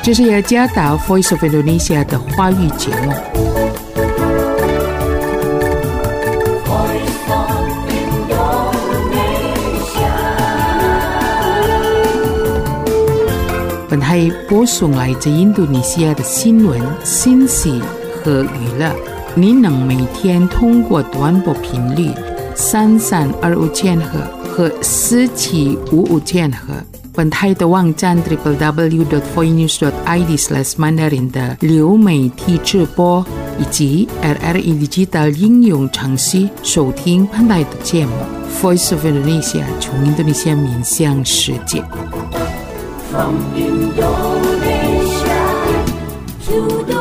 这是雅加达 Voice of Indonesia 的华语节目。本台播送来自印度尼西亚的新闻、信息和娱乐。您能每天通过短波频率3325千赫和4755千赫。本台的网站 www.voinews.id/mandarin 的流媒体直播以及 RRI Digital 应用程序收听本台的节目。Voice of Indonesia 从印度尼西亚面向世界。From Indonesia to the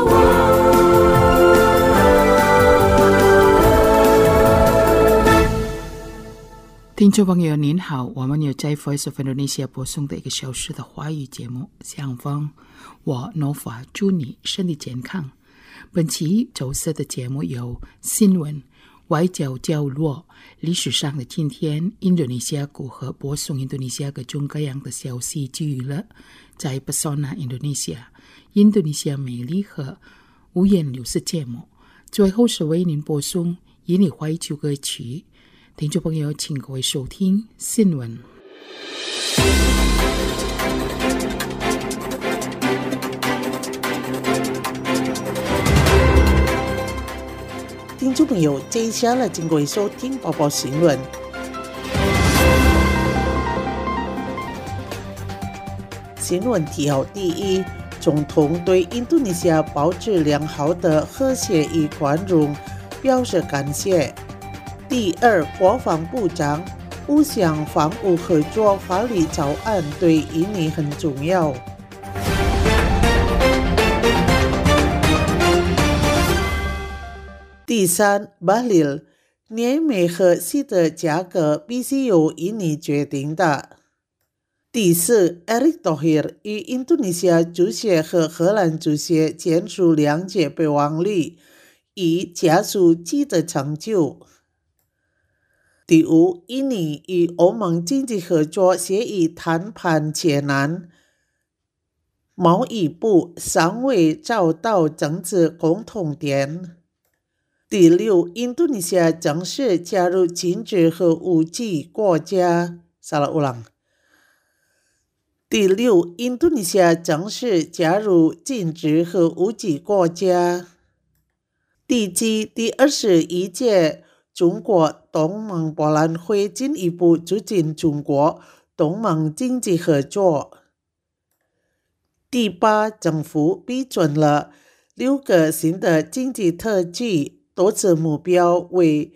world。 听众朋友您好，我们有在 Voice of Indonesia 播送的1个小时的华语节目。相逢，我 Nova 祝你身体健康。本期周四的节目有新闻、外交角落、历史上的今天、印度尼西亚如何播送印度尼西亚各种各样的消息及娱乐，在 Pesona Indonesia 印度尼西亚美丽和五颜六色节目。最后是为您播送印尼怀旧歌曲。听众朋友，请各位收听新闻。 听众朋友，接下来请各位收听报报新闻。新闻提要：第一，总统对印度尼西亚保持良好的和谐与宽容表示感谢。第二，国防部长五项防务合作法律草案对印尼很重要。第三，巴黎碾煤和锡的价格必须由印尼决定的。第四， Erick Thohir 与印度尼西亚足协和荷兰足协签署谅解备忘录，以加速其的成就。第五，印尼与欧盟经济合作协议谈判艰难，贸易部尚未找到政治共同点。第六，印度尼西亚正式加入禁止核武器国家。第六，印度尼西亚正式加入禁止核武器国家。第七，第21届中国东盟博览会进一步促进中国东盟经济合作。第八，政府批准了6个新的经济特区，多次目标为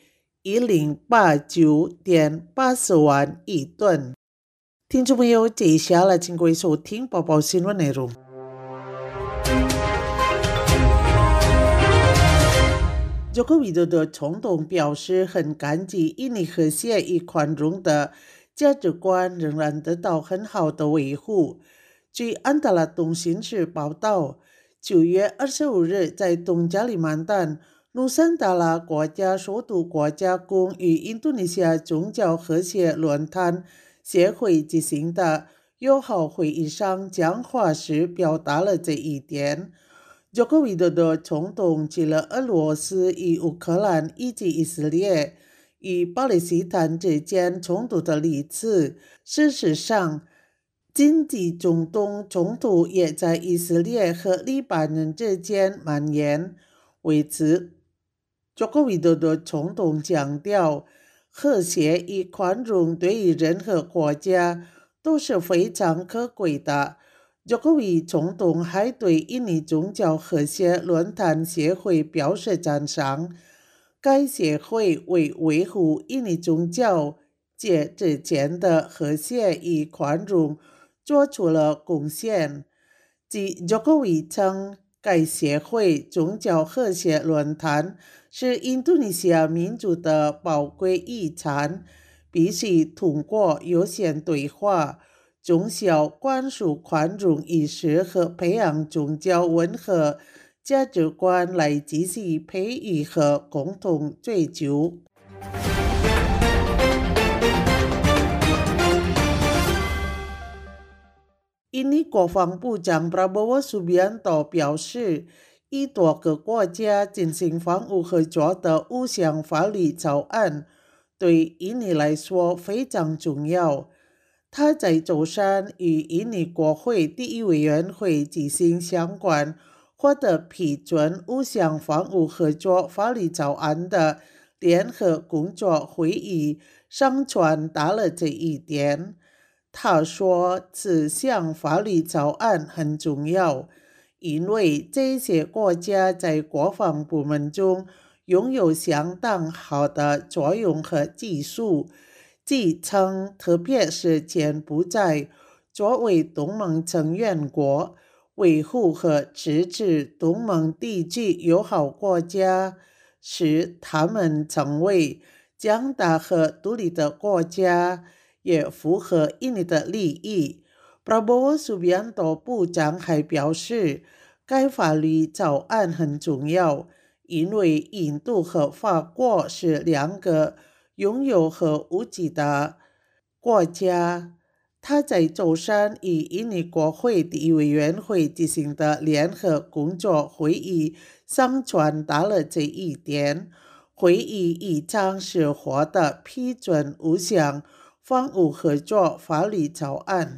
1089.80万亿吨。听众朋友，接下来请各位收听报报新闻内容。Joko Widodo 总统表示很感激印尼和谐与宽容的价值观仍然得到很好的维护。据安达拉通讯社报道，9月25日在东加里曼丹努桑达拉国家首都国家宫与印度尼西亚宗教和谐论坛协会举行的友好会议上讲话时表达了这一点。Joko Widodo 总统指了俄罗斯与乌克兰以及以色列与巴勒斯坦之间冲突的例子。事实上，经济中东冲突也在以色列和黎巴嫩之间蔓延。为此， Joko Widodo 总统强调，和谐与宽容对于任何国家都是非常可贵的。Joko Widodo 总统还对印尼宗教和谐论坛协会表示赞赏，该协会为维护印尼宗教界之间的和谐与宽容做出了贡献。即 Joko Widodo 称，该协会宗教和谐论坛是印度尼西亚民族的宝贵遗产，必须通过有限对话、从小灌输宽容意识和培养宗教文化价值观来继续培育和共同追求。 印尼国防部长 Prabowo Subianto 表示，以多个国家进行防务合作的5项法律草案对印尼来说非常重要。他在周三与印尼国会第一委员会进行相关获得批准5项防务合作法律草案的联合工作会议上传达了这一点。他说，此项法律草案很重要，因为这些国家在国防部门中拥有相当好的作用和技术，即称特别是柬埔寨作为东盟成员国，维护和支持东盟地区友好国家，使他们成为强大和独立的国家，也符合印尼的利益。Prabowo Subianto 部长还表示，该法律草案很重要，因为印度和法国是2个拥有核武器的国家。他在周三与印尼国会第一委员会进行的联合工作会议上传达了这一点。会议议长是获得批准5项防务合作法律草案。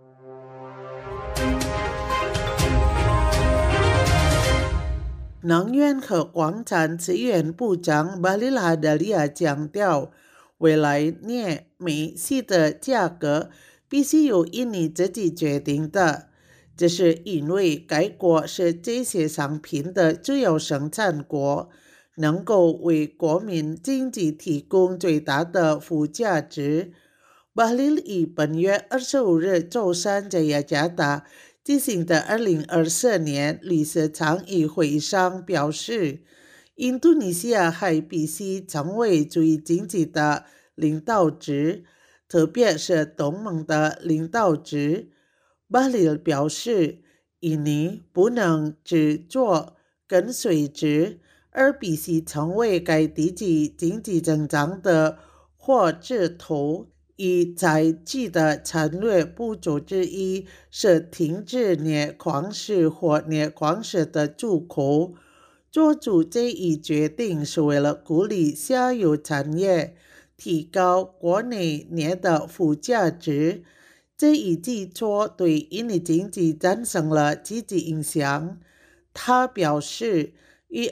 能源和广产资源部长 Bahlil Lahadalia 强调，未来年煤气的价格必须由印尼自己决定的，这是因为该国是这些商品的主要生产国，能够为国民经济提供最大的附加值。Bahlil 于本月25日周三在雅加达进行的2024年绿色倡议会议上表示，印度尼西亚还必须成为最经济的领导者，特别是东盟的领导者。Bahlil 表示，印尼不能只做跟随者，而必须成为该地区经济增长的火车头。以采取的战略步骤之一是停止镍矿石或镍矿石的出口。做出这一决定是为了鼓励下游产业，提高国内镍的附加值。这一举措对印尼经济产生了积极影响。他表示，于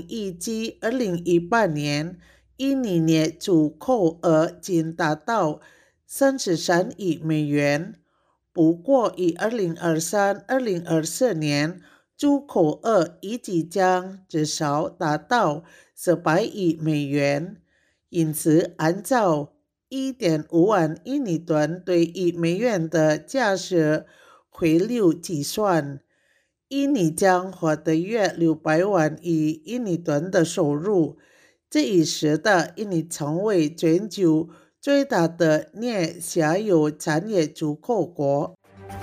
2017-2018年，印尼镍出口额仅达到33亿美元，不过于2023-2024年，出口额预计将至少达到400亿美元。因此，按照1.5万印尼盾对1美元的假设汇率计算，印尼将获得约600万亿印尼盾的收入，这已使得印尼成为全球最大的镍下游产业出口国。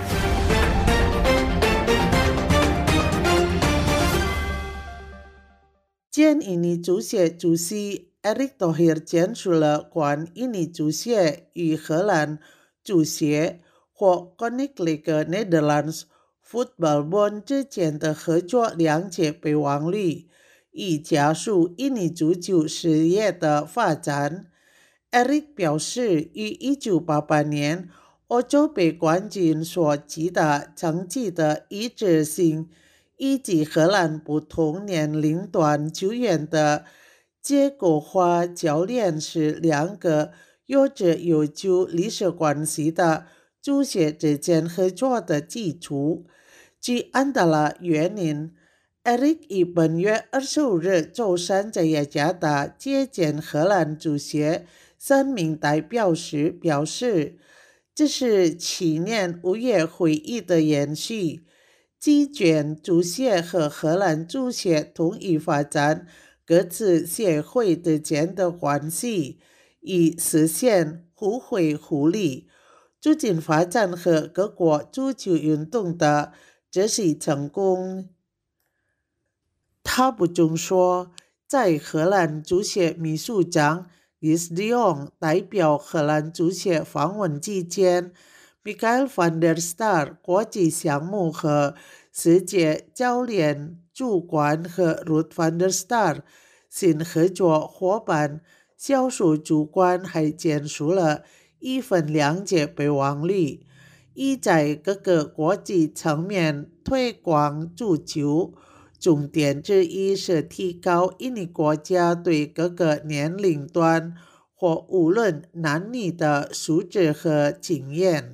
前印尼足协主席 Erick Thohir 签署了关印尼足协与荷兰足协或 Koninklijke Nederlands Voetbalbond 之间的合作谅解备忘录，以加速印尼足球事业的发展。Erick 表示，于1988年欧洲杯冠军所取得成绩的一致性，以及荷兰不同年龄段球员的结构化教练是2个有着悠久历史关系的足协之间合作的基础。据安达拉原因，Erick 于本月25日周三在雅加达接见荷兰足协3名代表时表示，这是去年5月会议的延续，基卷足协和荷兰足协同意发展各自协会之间的关系，以实现互惠互利，促进发展和各国足球运动的这些成功。他补充说，在荷兰足协秘书长Gies de Jong 代表荷兰足协访问期间， Mikael van der Sar 国际项目和世界教练主管和 Ruth van der Sar 新合作伙伴销售主管还建树了一份谅解备忘录，意在各个国际层面推广足球。重点之一是提高印尼国家对各个年龄段或无论男女的素质和经验。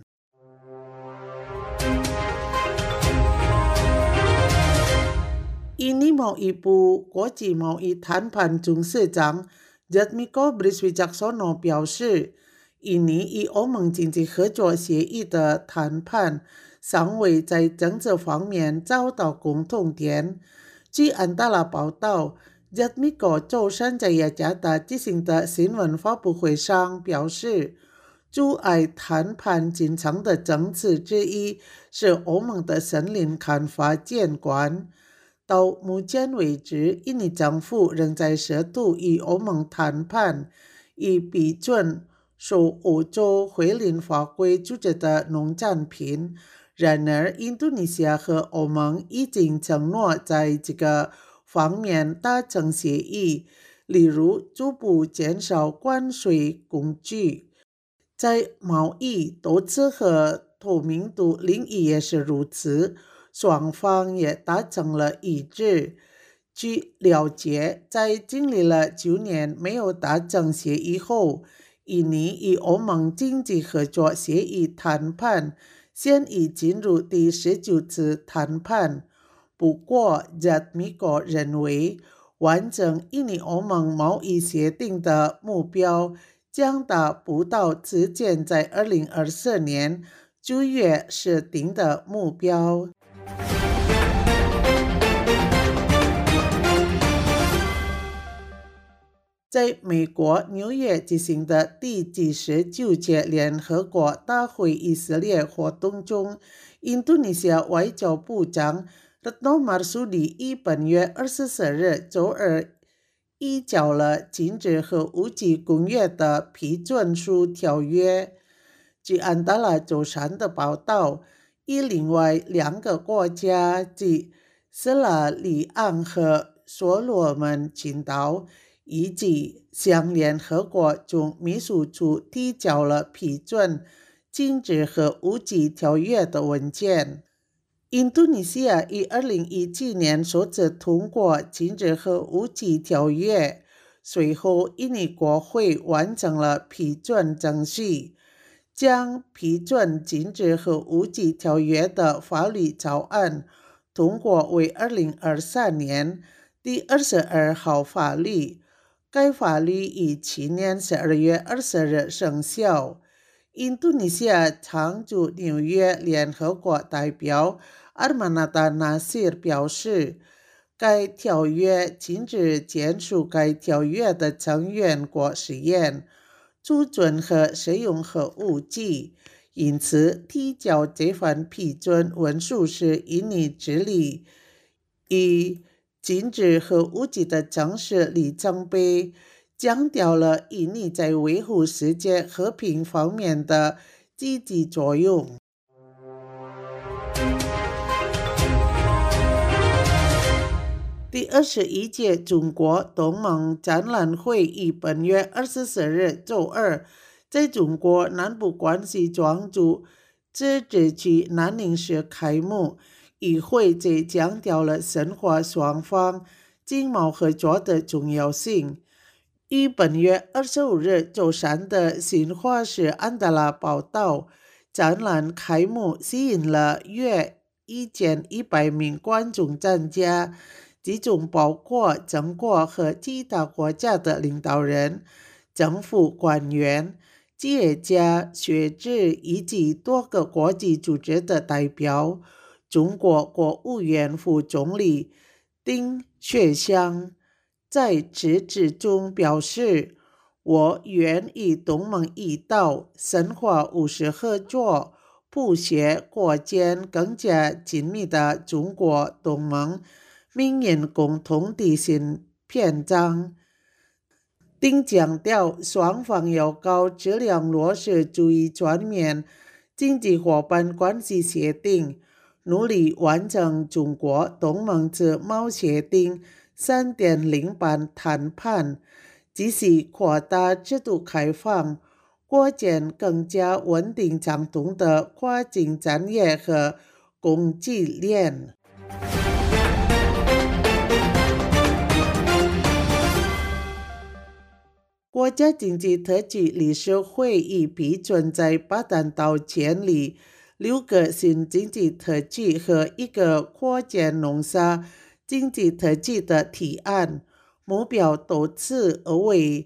印尼贸易部国际贸易谈判董事长 Jatmiko Briswijaksono 表示，印尼与欧盟经济合作协议的谈判尚未在政治方面找到共同点。据安大拉报道， Jatmiko 周三在雅加达举行的新闻发布会上表示，阻碍谈判进程的政治之一是欧盟的森林砍伐监管。到目前为止，印尼政府仍在试图与欧盟谈判，以批准受欧洲会林法规组织的农产品。然而，印度尼西亚和欧盟已经承诺在这个方面达成协议，例如逐步减少关税工具。在贸易、投资和透明度领域也是如此，双方也达成了一致。据了解，在经历了9年没有达成协议后，印尼与欧盟经济合作协议谈判现已进入第19次谈判。不过 Jatmiko 认为，完成印尼欧盟贸易协定的目标将达不到之前在2024年9月设定的目标。在美国纽约举行的第79届联合国大会以色列活动中，印度尼西亚外交部长 Retno Marsudi 于本月24日周二移交了禁止核武器公约的批准书条约。据安大拉周三的报道，以另外2个国家即斯拉里昂和所罗门群岛以及向联合国总秘书处提交了批准禁止核武器条约的文件。印度尼西亚于2017年首次通过禁止核武器条约，随后印尼国会完成了批准程序，将批准禁止核武器条约的法律草案通过为2023年第22号法律。该法律于去年12月20日生效。印度尼西亚常驻纽约联合国代表 Armanata Nasir 表示，该条约禁止签署该条约的成员国实验、储存和使用核武器，因此提交这份批准文书是印尼致力于禁止核武器的正式里程碑，强调了印尼在维护世界和平方面的积极作用。第21届中国东盟展览会于本月24日周二在中国南部关西庄主自治区南宁市开幕。与会者强调了深化双方经贸合作的重要性。于本月25日周三的新华社安大拉报道，展览开幕吸引了约1100名观众参加，其中包括中国和其他国家的领导人、政府官员、企业家、学者以及多个国际组织的代表。中国国务院副总理丁薛祥在致辞中表示，我愿与东盟一道深化务实合作，谱写国间更加紧密的中国东盟命运共同的新篇章。丁强调，双方要高质量落实主义全面经济伙伴关系协定，努力完成中国东盟自贸协定 3.0 版谈判，及时扩大制度开放，构建更加稳定畅通的跨境产业和供给链。国家经济特区理事会议批准在巴丹岛建立6个新经济特区和1个扩建农沙经济特区的提案，目标多次而为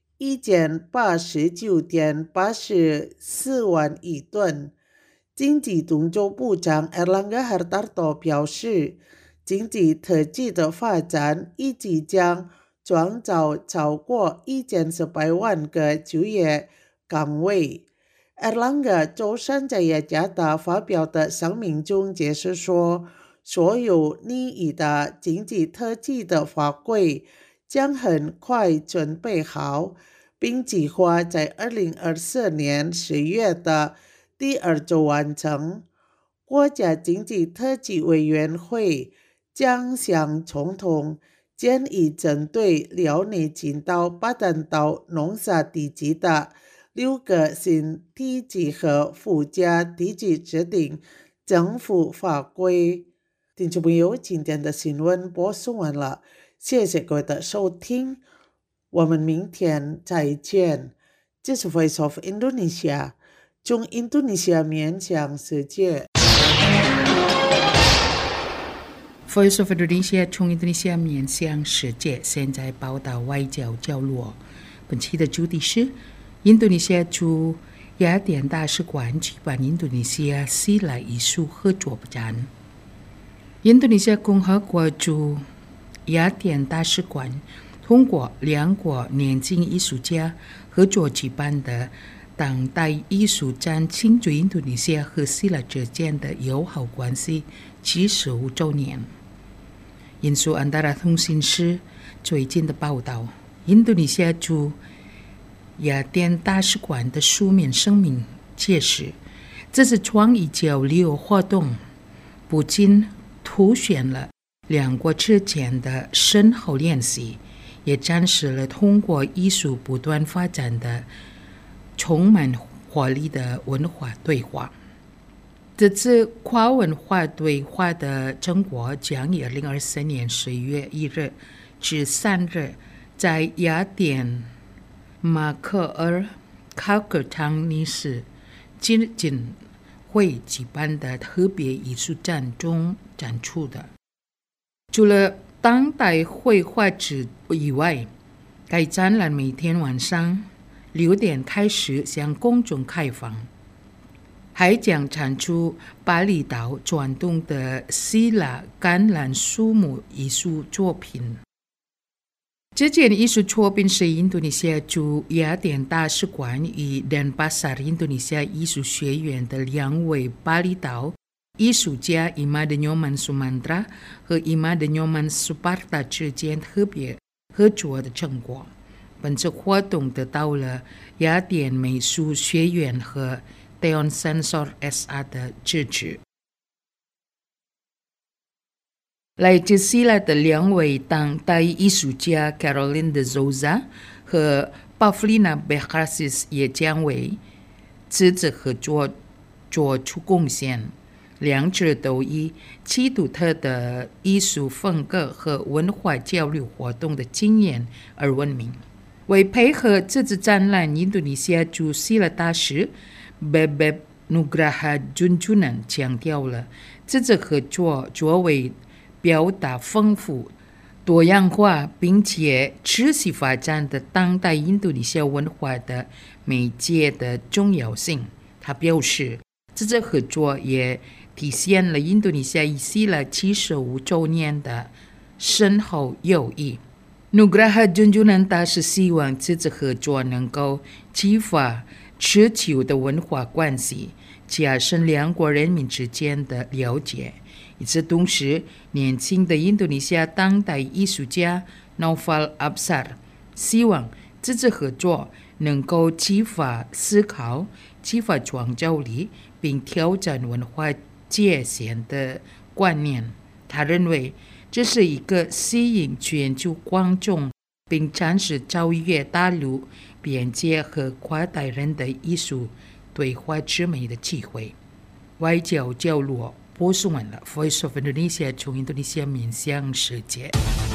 189.84 万亿吨。经济动作部长 Erlangga Hartarto 表示，经济特区的发展预计将创造超过1400万个就业岗位。Erlangga 周三在雅加达发表的声明中解释说，所有拟议的经济特区的法规将很快准备好，并计划在2024年10月的第2周完成。国家经济特区委员会将向总统建议针对辽宁群岛、巴丹岛农沙地区的6个新地区和附加地区制定政府法规。听众朋友，今天的新闻播送完了，谢谢各位的收听，我们明天再见。这是 Voice of Indonesia， 从印度尼西亚面向世界。 Voice of Indonesia 从印度尼西亚面向世界，现在报道外交角落。本期的主题是印度尼西亚驻雅典大使馆举办印度尼西亚希腊艺术合作展。印度尼西亚共和国驻雅典大使馆通过2国年轻艺术家合作举办的当代艺术展，庆祝印度尼西亚和希腊之间的友好关系75周年。引述安达拉通讯社最近的报道，印度尼西亚驻雅典大使馆的书面声明解释，这次创意交流活动不仅凸显了2国之间的深厚联系，也展示了通过艺术不断发展的充满活力的文化对话。这次跨文化对话的成果将于2024年11月1日至3日在雅典马克尔考克汤尼斯基金会举办的特别艺术展中展出的。除了当代绘画之以外，该展览每天晚上6点开始向公众开放，还将展出巴厘岛传统的希腊橄榄树木艺术作品。这件艺术作品是印度尼西亚驻雅典大使馆与Denpasar印度尼西亚艺术学院的2位巴厘岛艺术家Ima de Nyoman Sumantara 和Ima de Nyoman Suparta 之间特别合作的成果。本次活动得到了雅典美术学院和Theon Sensor SA 的支持。来自希腊的2位当代艺术家 Caroline de Souza 和 Pavlina Bekrasis 也将为此次合作做出贡献。2者都以其独特的艺术风格和文化交流活动的经验而闻名。为配合这次展览，印度尼西亚驻希腊大使 Bebep Nugraha Junjunan 强调了这次合作作为表达丰富、多样化并且持续发展的当代印度尼西亚文化的媒介的重要性。他表示，这次合作也体现了印度尼西亚与希腊75周年的深厚友谊。Nugraha Junjunan 大使希望这次合作能够激发持久的文化关系，加深2国人民之间的了解。与此同时，年轻的印度尼西亚当代艺术家 Naufal Absar 希望这次合作能够激发思考， 激发创造力并挑战文化界限的观念。他认为这是一个吸引全球观众并展示超越大陆边界和跨代人的艺术对话之美的机会。外交角落播送完了 Voice of Indonesia 从印度尼西亚面向世界。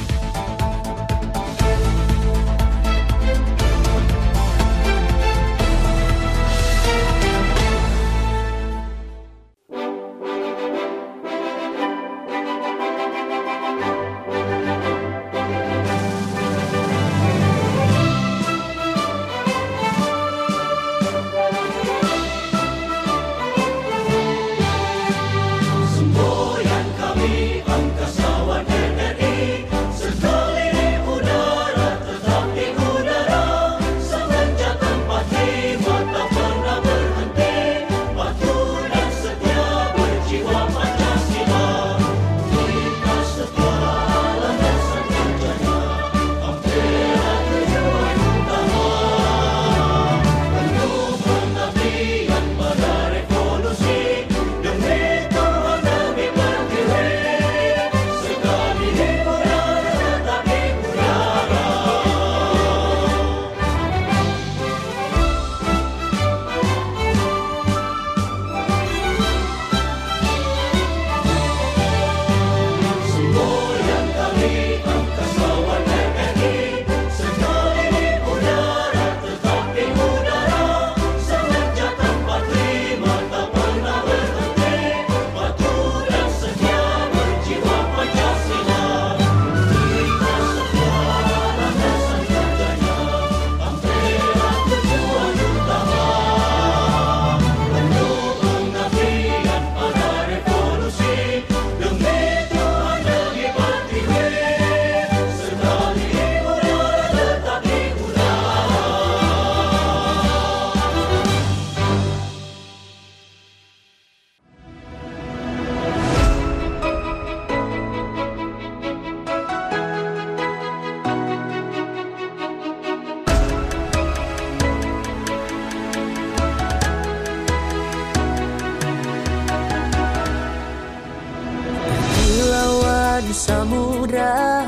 Samudra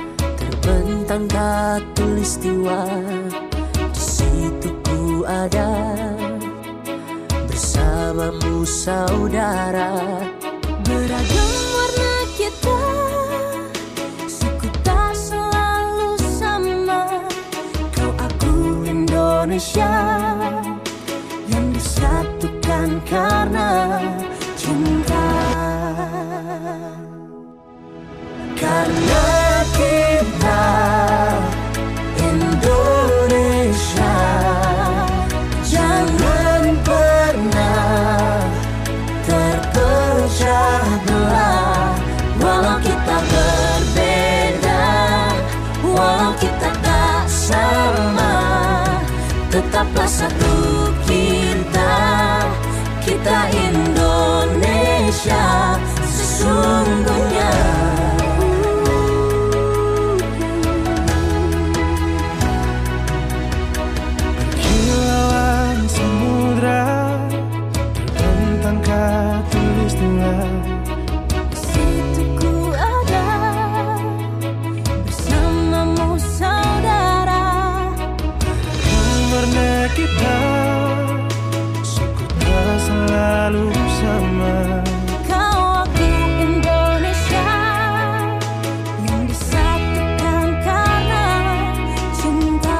terbentang khatulistiwa, di situ ku ada bersamamu saudara. Beragam warna kita, suku tak selalu sama. Kau aku Indonesia yang disatukan karena cinta. Karena kita Indonesia, jangan pernah terpecah belah. Walau kita berbeda, walau kita tak sama, tetaplah satu kita, kita Indonesia sesungguhnya. Kita suku tak selalu sama. Kau aku Indonesia yang disatukan karena cinta.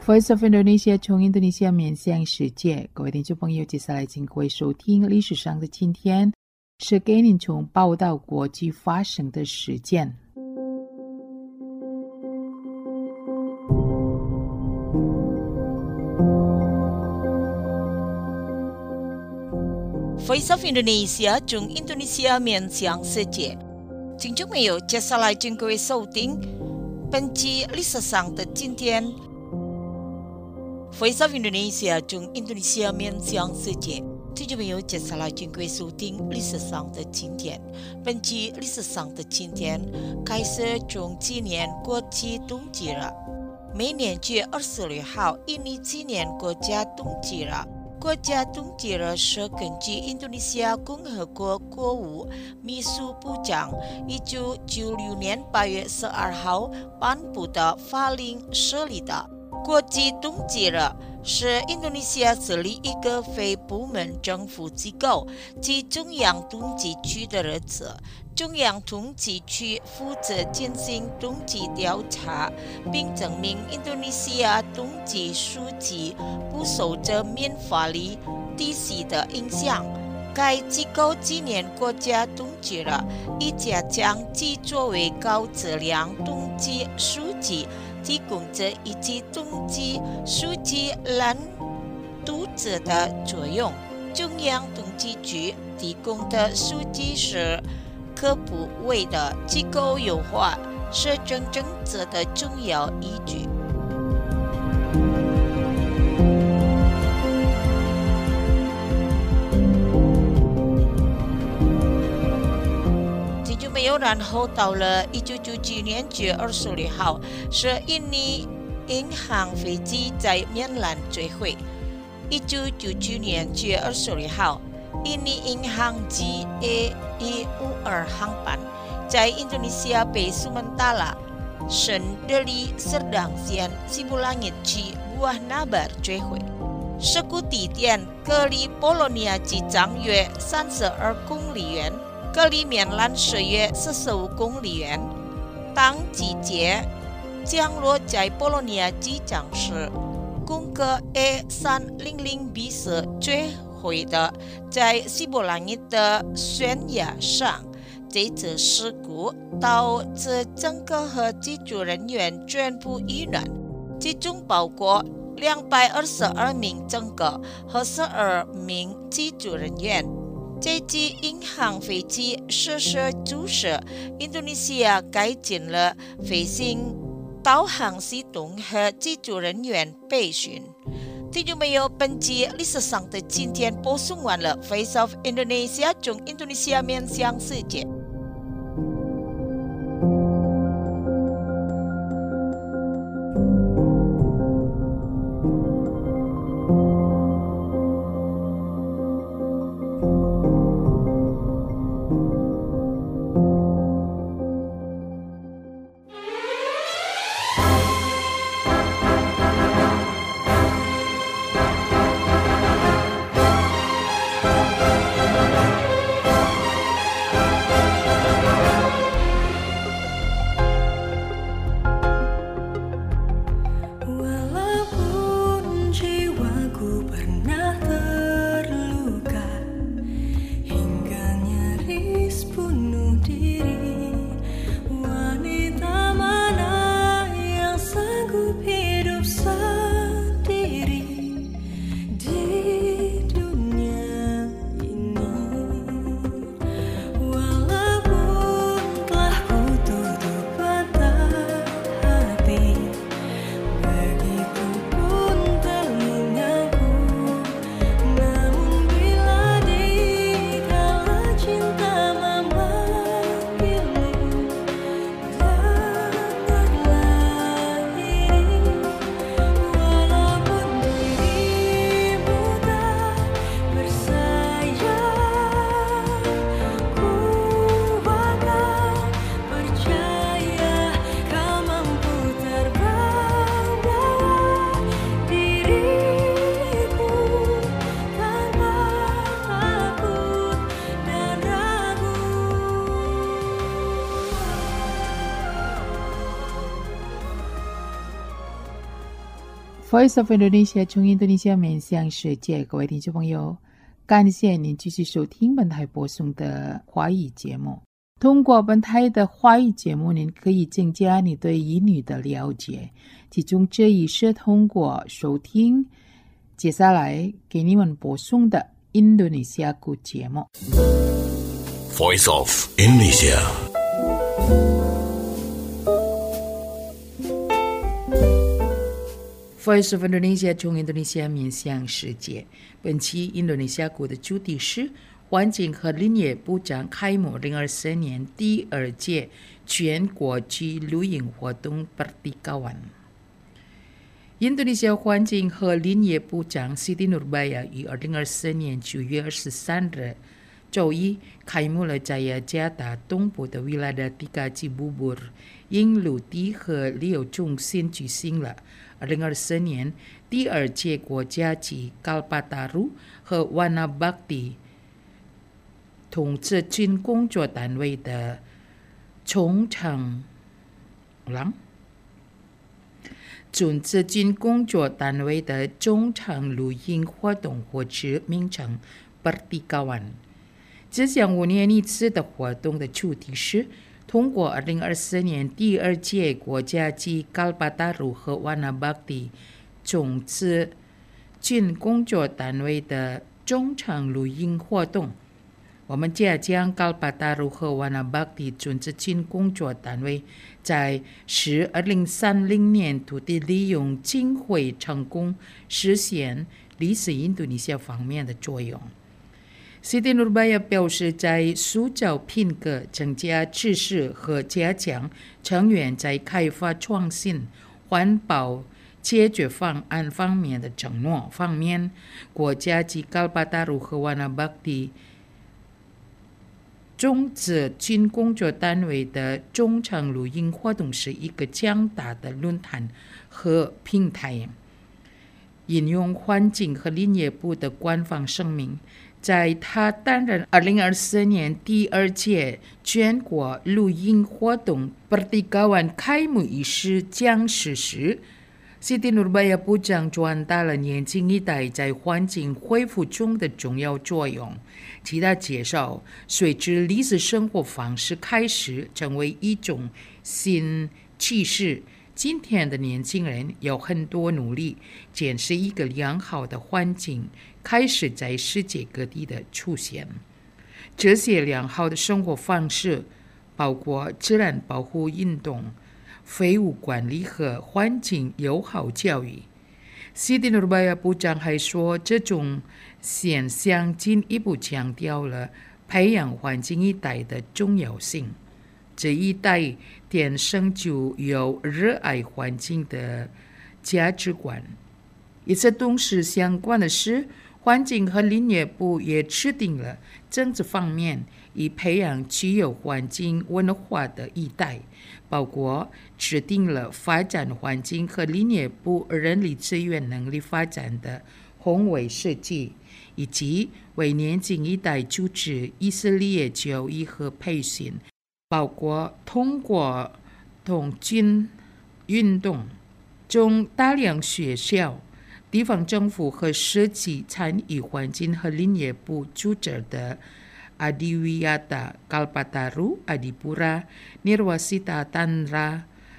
Voice of Indonesia 从印度尼西亚面向世界，各位听众朋友，接下来请各位收听历史上的今天，是给您从报道国际发生的事件。 Voice of Indonesia 从印度尼西亚面向世界，听众朋友，接下来请各位收听本期历史上的今天。Voice of Indonesia 从印度尼西亚面向世界，听众朋友，接下来请各位收听历史上的今天。本期历史上的今天开始从纪念国际冬季了。每年9月26号，印尼纪念国家冬季了。国家冬季日是根据印度尼西亚共和国国务秘书部长1996年8月12号颁布的法令设立的。国际冬季日是印度尼西亚设立一个非部门政府机构及中央冬季区的日子。中央冬季区负责进行冬季调查，并证明印度尼西亚冬季书记不受这面法律体系的影响。该机构纪念国家冬季日，以加强其作为高质量冬季书记提供者以及冬季书记蓝读者的作用。中央冬季区提供的书记是可部位的机构优化，是真正者的重要依据。听众朋友，然后到了1999年9月26号，是印尼银行飞机在缅兰坠毁。1999年9月26号，印尼银行 GA152 航班在印度尼西亚北苏门答腊省德里Serdang县西部langit区buah Nabar坠毁。事故地点隔离波罗尼亚机场约32公里远，隔离缅兰是约45公里远。当机姐降落在波罗尼亚机场时，空客 A300B 是坠毁的，在西部langit的悬崖上。这次事故导致乘客和机组人员全部遇难，其中包括222名乘客和12名机组人员。这机银行飞机实施注射印度尼西亚改进了飞行导航系统和机组人员培训。听众朋友，本期历史上的今天播送完了 Face of Indonesia 从印度尼西亚面向世界。 Voice of Indonesia 从印度尼西亚面向世界，各位听众朋友，感谢您继续收听本台播送的华语节目。通过本台的华语节目，您可以增加你对英语的了解，其中这一是通过收听接下来给你们播送的印度尼西亚语节目。 Voice of Indonesia。 Voice of Indonesia 从印度尼西亚面向世界。本期印度尼西亚国的主题是环境和林业部长开幕2024年第2届全国际露营活动 Pertikawan。印度尼西亚环境和林业部长 Siti Nurbaya 于2024年9月23日周一开幕了在雅加达东部的 Wilayah Tiga Cibubur 因陆地和旅游中心举行了2024年第2届国家级 Kalpataru 和 Wanabakti 统治军工作单位的中长露营活动获知名称 Pertikawan。这项5年一次的活动的主题是通过2024年第2届国家级 Kalpataru 和 Wanabakti 种子军工作单位的中长露营活动。我们将 Kalpataru 和 Wanabakti 种子军工作单位在2030年土地利用经会成功实现历史印度尼西亚方面的作用。Siti Nurbaya 表示，在塑造品格、增加知识和加强成员在开发创新、环保解决方案方面的承诺方面，国家级 Kalpataru 和 Wanabakti 种子军工作单位的中长露营活动是一个强大的论坛和平台。引用环境和林业部的官方声明，在他担任2024年第2届全国露营活动 Pertikawan 开幕仪式讲释时，Siti Nurbaya 部长转达了年轻一代在环境恢复中的重要作用。其他介绍，随着历史生活方式开始成为一种新趋势，今天的年轻人有很多努力建设一个良好的环境，开始在世界各地的出现。这些良好的生活方式包括自然保护运动、废物管理和环境友好教育。Siti Nurbaya 部长还说，这种现象进一步强调了培养环境一代的重要性。这一代天生就有热爱环境的价值观。与此同时相关的是，环境和林业部也制定了政策方面以培养具有环境文化的一代，包括制定了发展环境和林业部人力资源能力发展的宏伟设计，以及为年轻一代组织以色列教育和培训，包括通过童军运动中大量学校、地方政府和社区参与环境和林业部组织的 Adiwiyata Kalpataru Adipura Nirwasita Tanra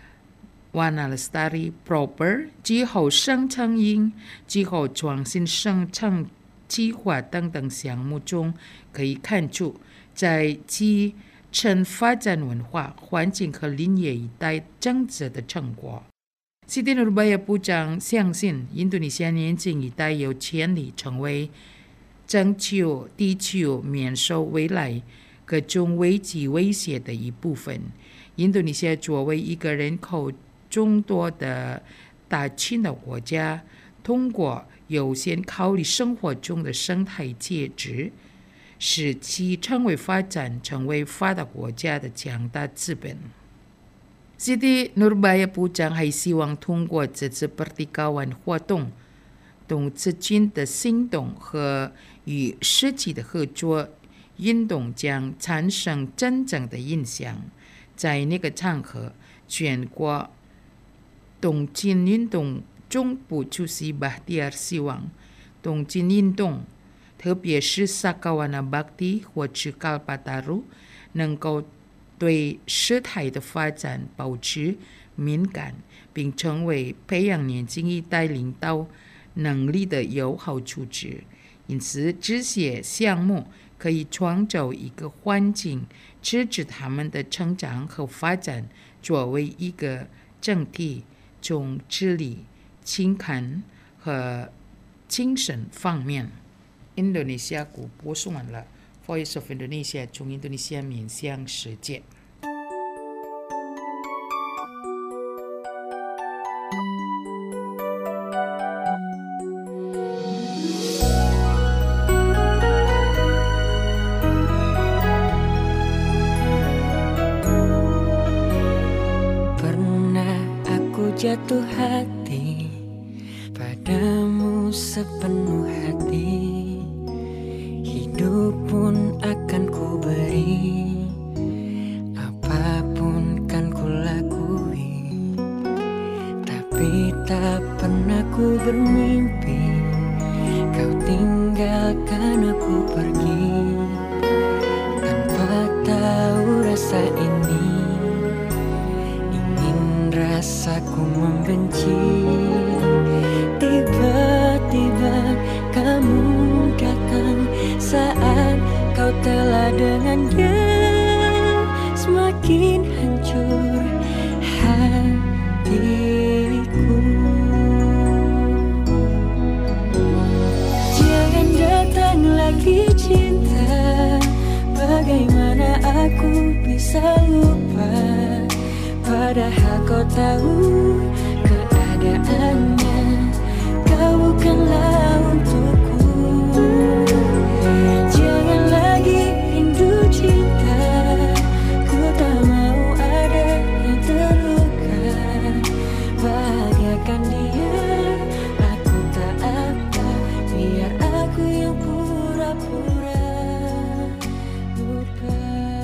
Wanalestari Proper 之后生产营、之后创新生产计划等等项目中，可以看出在基层发展文化、环境和林业一带政策的成果。Siti Nurbaya 部长相信，印度尼西亚年轻一代有潜力成为拯救地球免受未来各种危机威胁的一部分。印度尼西亚作为一个人口众多的大型的国家，通过优先考虑生活中的生态价值，使其成为发展成为发达国家的强大资本。Siti Nurbaya 部长还希望通过这次 Pertikawan 活动，动资金的行动和与实际的合作运动将产生真正的影响。在那个场合，全国动金运动中部出席Bahtiar希望东京运动，特别是 Sakawana Bhakti 或是 Kalpataru 能够对事态的发展保持敏感，并成为培养年轻一代领导能力的有好处置。因此，这些项目可以创造一个环境，支持他们的成长和发展，作为一个整体，从智力、情感和精神方面。印度尼西亚广播送完了 Voice of Indonesia 从印度尼西亚面向世界。 Jatuh hati padamu sepenuh hati, hidup pun akan ku beri, apapun kan ku lakui. Tapi tak pernah ku bermimpi kau tinggalkan aku pergi, tanpa tahu rasa ini. Rasaku membenci. Tiba-tiba kamu datang saat kau telah dengan dia. Semakin hancur hatiku. Jangan datang lagi cinta. Bagaimana aku bisa lupa, padahal kau tahu keadaannya, kau bukanlah untukku. Jangan lagi rindu cinta, ku tak mau ada yang terluka. Bahagiakan dia, aku tak apa, biar aku yang pura-pura lupa.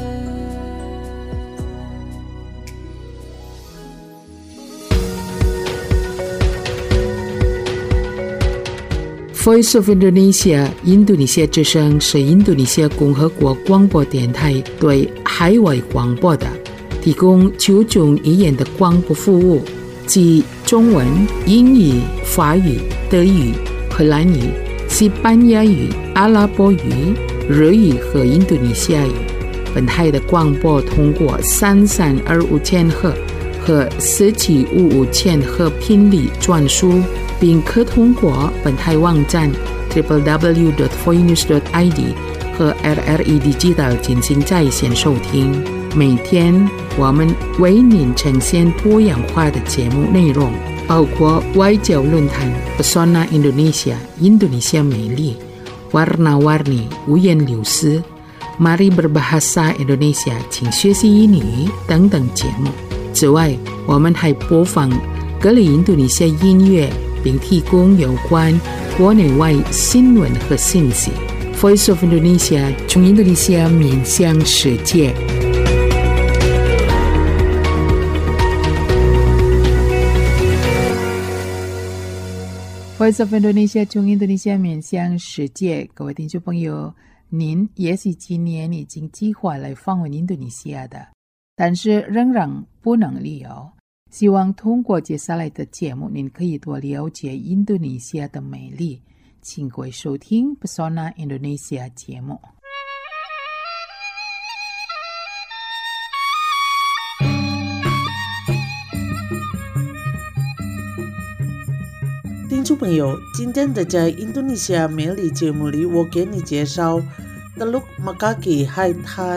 Voice of Indonesia 印度尼西亚之声是印度尼西亚共和国广播电台对海外广播的，提供9种语言的广播服务，即中文、英语、法语、德语、荷兰语、西班牙语、阿拉伯语、日语和印度尼西亚语。本台的广播通过3325千赫和4755千赫频率转输，并可通过本台网站 www.voinews.id 和 RRI Digital 进行在线收听。每天我们为您呈现多样化的节目内容，包括外交论坛 Pesona Indonesia 印度尼西亚美丽、Warna-Warni 五颜六色、Mari Berbahasa Indonesia 请学习英语等等节目。此外，我们还播放各类印度尼西亚音乐，并提供有关国内外新闻和信息。Voice of Indonesia 从印度尼西亚面向世界。Voice of Indonesia 从印度尼西亚面向世界，各位听众朋友，您也许今年已经计划来访问印度尼西亚的，但是仍然不能旅游。希望通过接下来的节目，您可以多了解印度尼西亚的美丽。请各位收听 Pesona Indonesia 节目。 听众朋友，今天的在印度尼西亚美丽节目里，我给你介绍 Teluk Makaki 海滩。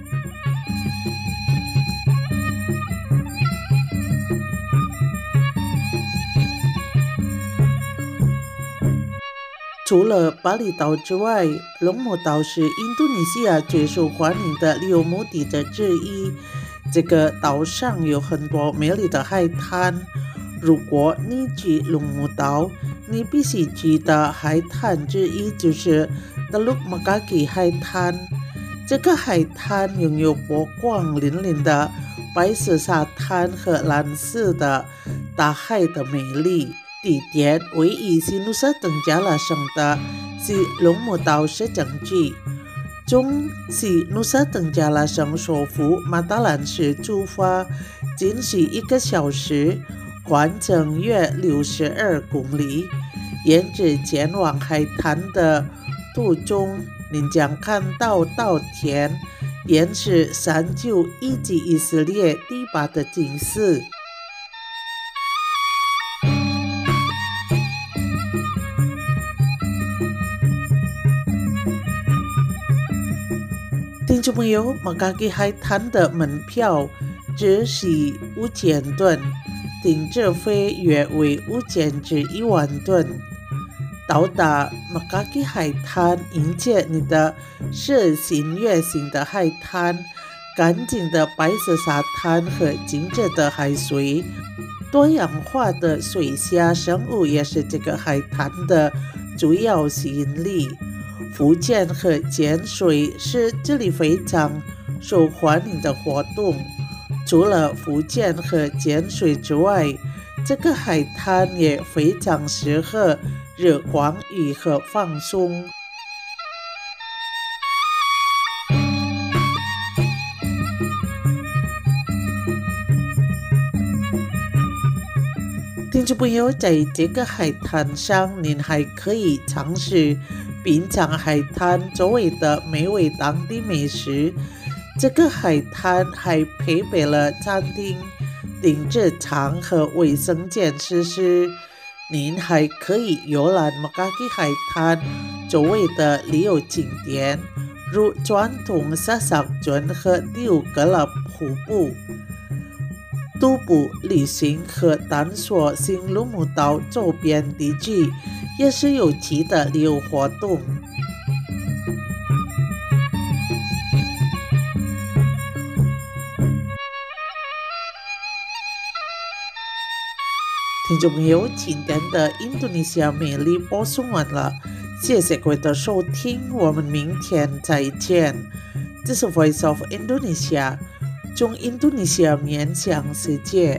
除了巴厘岛之外，龙目岛是印度尼西亚最受欢迎的旅游目的地之一。这个岛上有很多美丽的海滩。如果你去龙目岛，你必须去的海滩之一就是 Teluk Makaki 海滩。这个海滩拥有波光粼粼的白色沙滩和蓝色的大海的美丽。 地点唯一是努沙登加拉省的是龙母岛市政区，中是努沙登加拉省首府马达兰市出发，仅需1个小时，环程约62公里。沿着前往海滩的途中，您将看到稻田，沿着山丘以及以色列堤坝的景色。听众朋友，马嘎基海滩的门票只是5000吨，停车费约为5000至1万吨。到达马嘎基海滩，迎接你的是新月形的海滩，干净的白色沙滩和清澈的海水。多样化的水下生物也是这个海滩的主要吸引力。浮潜和潜水是这里非常受欢迎的活动。除了浮潜和潜水之外，这个海滩也非常适合日光浴和放松。听众朋友，在这个海滩上，您还可以尝试品尝海滩周围的美味当地美食。这个海滩还配备了餐厅、停车场和卫生间设施。您还可以游览马嘎基海滩周围的旅游景点，如传统沙萨郡和第5格勒瀑布。徒步旅行和探索新鲁姆岛周边地区也是有趣的旅游活动。听众朋友，今天的印度尼西亚美丽播送完了，谢谢各位的收听，我们明天再见。这是 Voice of Indonesia， 从印度尼西亚面向世界。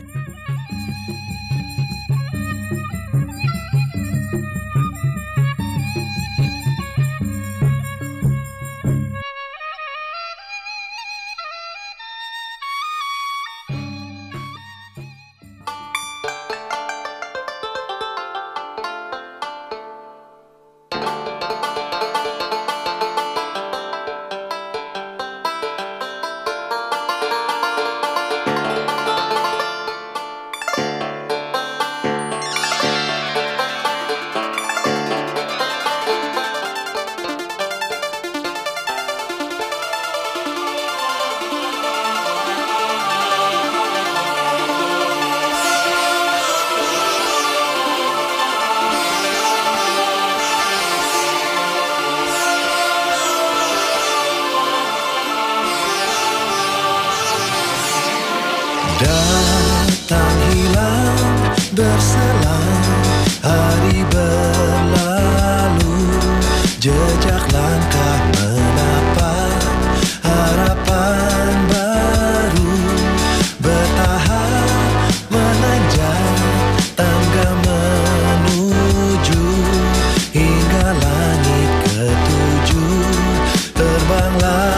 Datang hilang berselang, hari berlalu, jejak langkah menapak harapan baru, bertahap menanjak tangga menuju hingga langit ketujuh. Terbanglah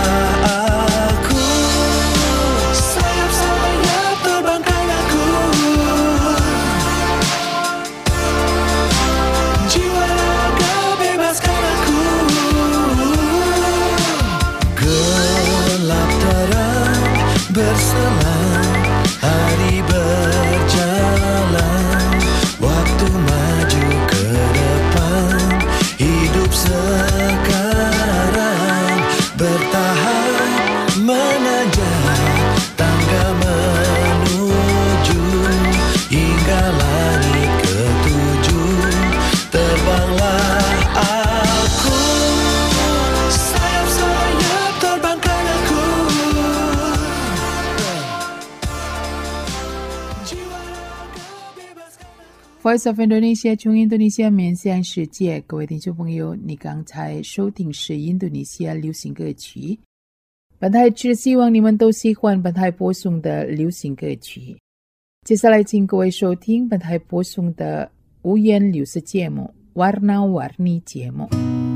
berselang, hari berjalan, waktu maju ke depan, hidup sekarang, bertahap menanjak tangga menuju hingga langit ketujuh. Terbanglah aku, sayap-sayap terbangkan aku. Voice of Indonesia 从印度尼西亚面向世界，各位听众朋友，你刚才收听是印度尼西亚流行歌曲。本台只希望你们都喜欢本台播送的流行歌曲。接下来请各位收听本台播送的五颜六色节目 Warna-Warni 节目。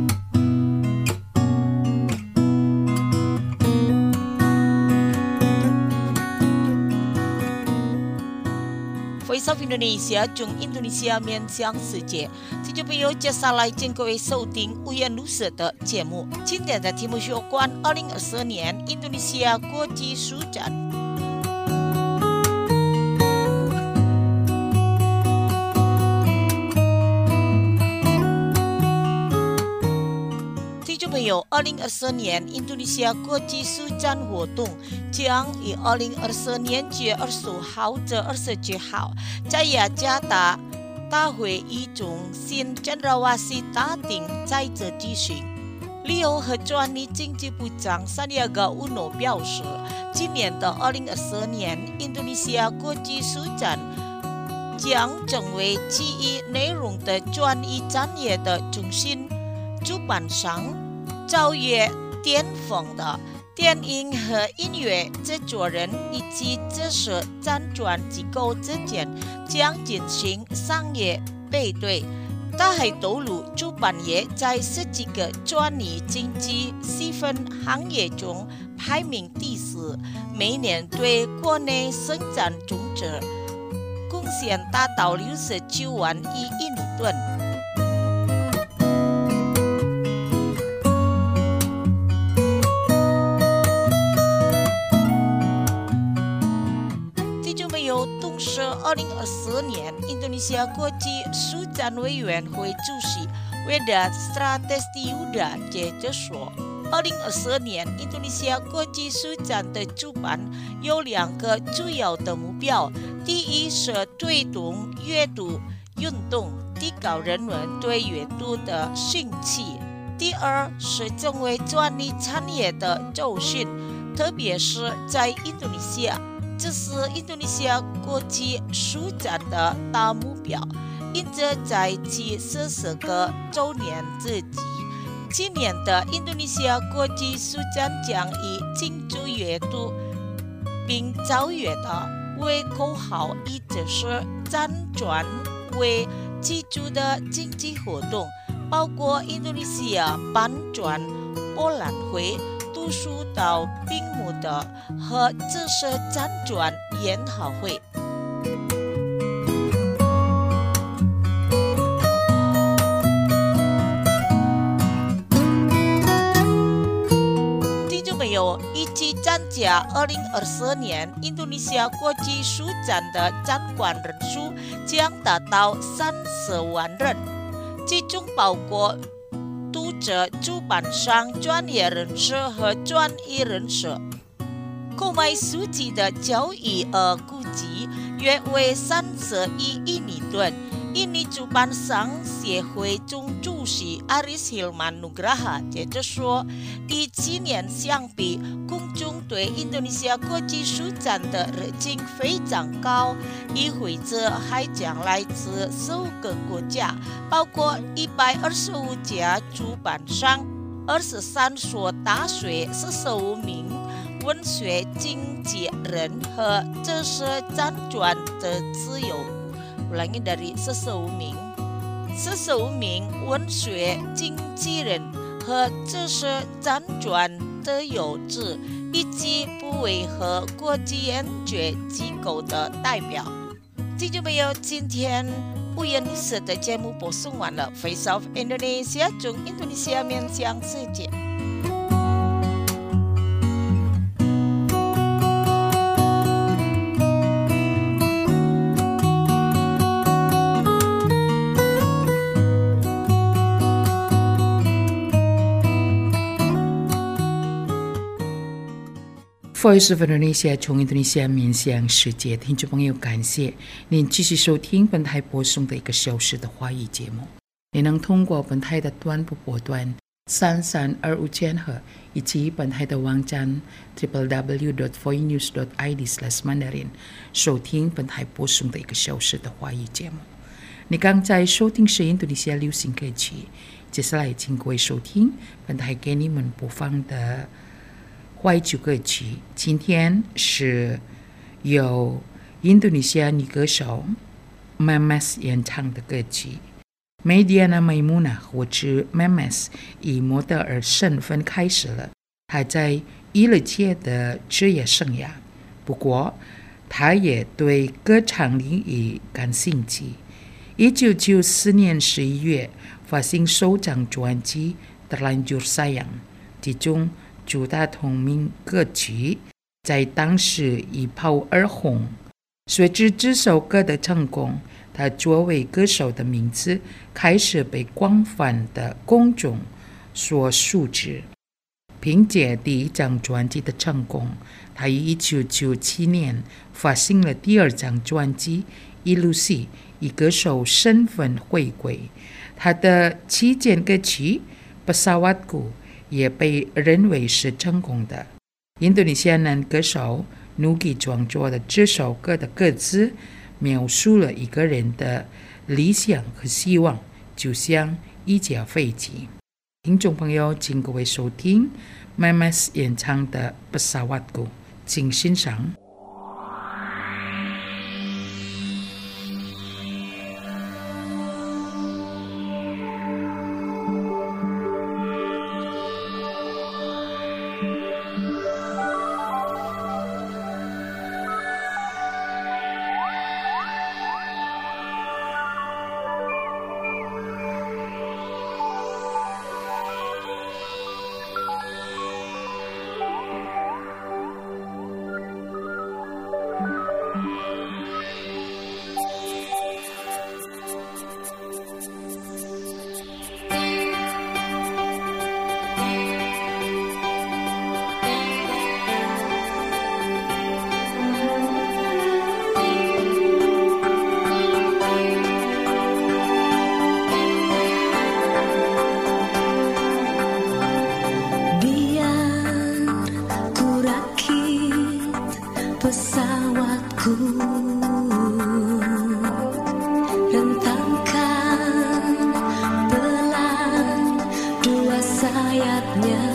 Voice of Indonesia 中印度尼西亚面向世界，听众朋友，接下来请各位收听五颜六色的节目。今天的题目是有关2024年印度尼西亚国际书展。有2024年印度尼西亚国际书展活动将于2024年9月25号至29号在雅加达大会议中心Cendrawasih大厅在这举行。旅游和专利经济部长Sandiaga Uno表示，今年的2024年印度尼西亚国际书展将成为记忆内容的专利产业的中心，主办商超越巅峰的电影和音乐制作人以及知识赞助机构之间将进行商业配对。大海投入主办业在10几个专利经济细分行业中排名第4，每年对国内生产总值贡献达到69万亿印尼盾。同时2024年印度尼西亚国际书展委员会主席Wedat Stratestiuda接着说，2024年印度尼西亚国际书展的主办有2个主要的目标，第一是推动阅读运动，提高人们对阅读的兴趣；第二是成为专利产业的中心，特别是在印度尼西亚。这是印度尼西亚国际书展的大目标。因着在其40个周年之际，今年的印度尼西亚国际书展将以庆祝阅读并超越的为口号，以这是辗转为基础的经济活动，包括印度尼西亚搬转博览会、读书到闭幕的和知识辗转研讨会。听众朋友，一起参加2024年印度尼西亚国际书展的参观人数将达到30万人，其中包括读者、主办商、专业人士和专业人士。购买书籍的交易额估计约为30亿印尼盾。印尼主办商协会总主席Aris Hilman Nugraha接着说，与去年相比，公众对印度尼西亚国际书展的热情非常高。与会者还将来自15个国家，包括125家主办商、23所大学、45名文学经纪人和知识辗转的自由。ulangi dari 15名文学经纪人和知识辗转的有志，以及部委和国际研究机构的代表。听众朋友，今天五颜六色的节目播送完了。Face of Indonesia 中印度尼西亚面向世界。 Voice of Indonesia 从印度尼西亚面向世界，听众朋友，感谢您继续收听本台播送的1个小时的华语节目。你能通过本台的短波波段3325千赫，以及本台的网站 www.voinews.id/mandarin 收听本台播送的1个小时的华语节目。你刚才收听是印度尼西亚流行歌曲，接下来请各位收听本台给你们播放的怀旧歌曲。今天是由印度尼西亚女歌手 Memes 演唱的歌曲。Mediana Maimuna 或是 Memes 以模特儿身份开始了他在娱乐界的职业生涯，不过他也对歌唱领域感兴趣。1994年11月发行首张专辑《Terlanjur Sayang》，其中主打同名歌曲在当时一炮而红。随着这首歌的成功，他作为歌手的名字开始被广泛的公众所熟知。凭借第一张专辑的成功，他于1997年发行了第二张专辑《一路西》，以歌手身份回归。他的期间歌曲《Pesawatku》也被认为是成功的。印度尼西亚男歌手Nugie创作的这首歌的歌词描述了一个人的理想和希望，就像一架飞机。听众朋友，请各位收听 Memes 演唱的《Pesawatku》，请欣赏。 Pesawatku rentangkan pelan dua sayapnya.